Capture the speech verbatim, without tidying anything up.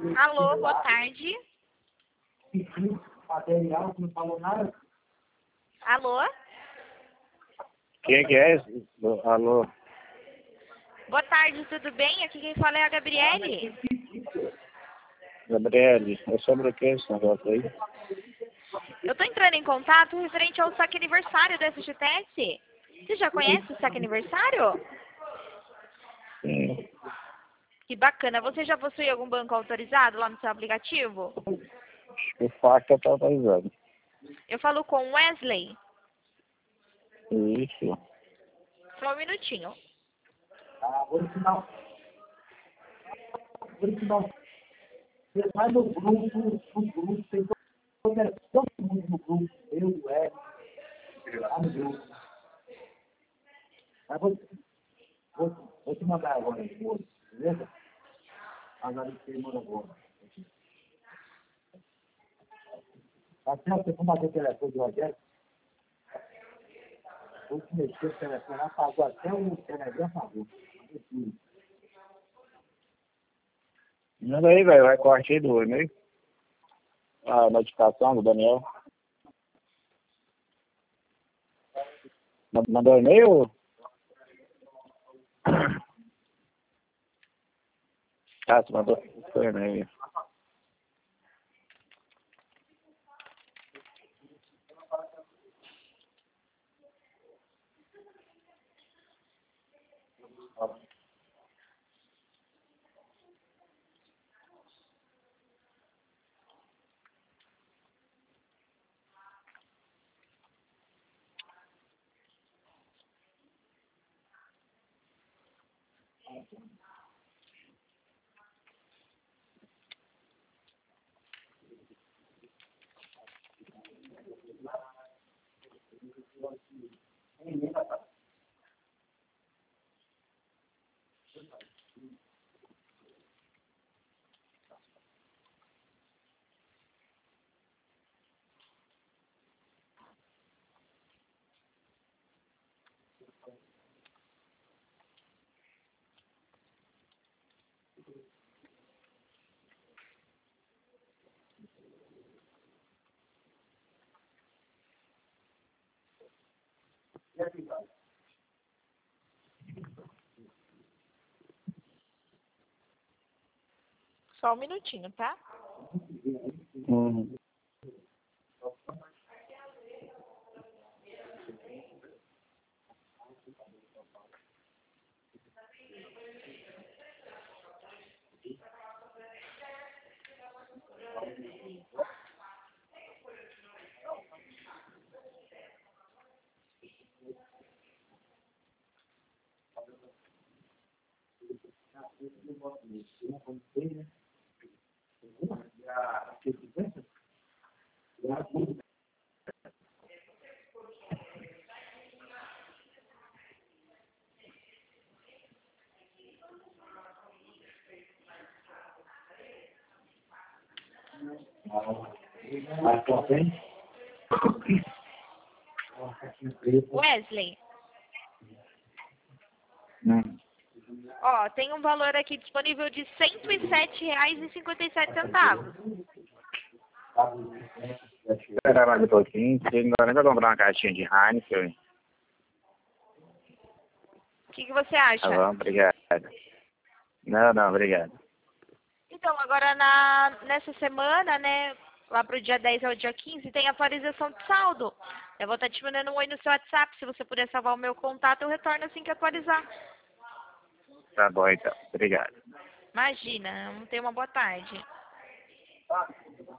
Alô, boa tarde. Material, não falou nada. Alô? Quem que é esse? Alô? Boa tarde, tudo bem? Aqui quem fala é a Gabriele. Gabriele, é sobre o que esse negócio aí? Eu tô entrando em contato referente ao saque aniversário da F G T S. Você já conhece o saque aniversário? Sim. Que bacana. Você já possui algum banco autorizado lá no seu aplicativo? Acho que o faca tá atualizado. Eu falo com Wesley. Isso. Só um minutinho. Ah, original. Original. Você vai no grupo, no grupo, tem todo, todo mundo no grupo. Eu, o Ed, lá no grupo. Mas vou, vou, vou te mandar agora depois, beleza? Agora você manda agora. Tá certo? Você for bater o telefone do Rogério? Vou te mexer o telefone, apagou até o Telegram, apagou. Manda aí, velho, vai corte aí do e-mail. A notificação do Daniel. Mandou e-mail? Ah, você mandou foi e-mail. Só um minutinho, tá? Uhum. Mas só tem? Wesley, Hum. ó, tem um valor aqui disponível de cento e sete reais e cinquenta e sete centavos. Espera mais um pouquinho, que agora vai comprar uma caixinha de Heineken. O que, que você acha? Tá bom, obrigado. Não, não, obrigado. Então, agora na, nessa semana, né, lá pro dia dez ao dia quinze, tem atualização de saldo. Eu vou estar te mandando um oi no seu WhatsApp. Se você puder salvar o meu contato, eu retorno assim que atualizar. Tá bom, então. Obrigado. Imagina, tenha uma boa tarde.